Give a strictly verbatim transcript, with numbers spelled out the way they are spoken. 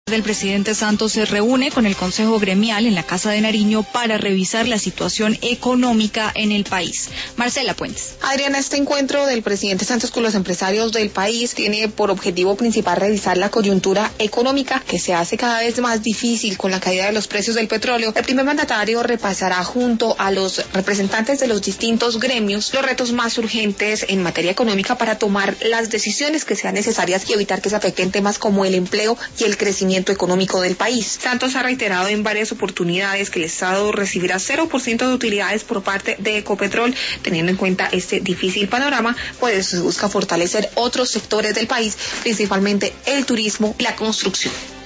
El presidente Santos se reúne con el Consejo Gremial en la Casa de Nariño para revisar la situación económica en el país. Marcela Puentes. Adriana, este encuentro del presidente Santos con los empresarios del país tiene por objetivo principal revisar la coyuntura económica que se hace cada vez más difícil con la caída de los precios del petróleo. El primer mandatario repasará junto a los representantes de los distintos gremios los retos más urgentes en materia económica para tomar las decisiones que sean necesarias y evitar que se afecten temas como el empleo y el crecimiento económico del país. Santos ha reiterado en varias oportunidades que el Estado recibirá cero por ciento de utilidades por parte de Ecopetrol. Teniendo en cuenta este difícil panorama, pues se busca fortalecer otros sectores del país, principalmente el turismo y la construcción.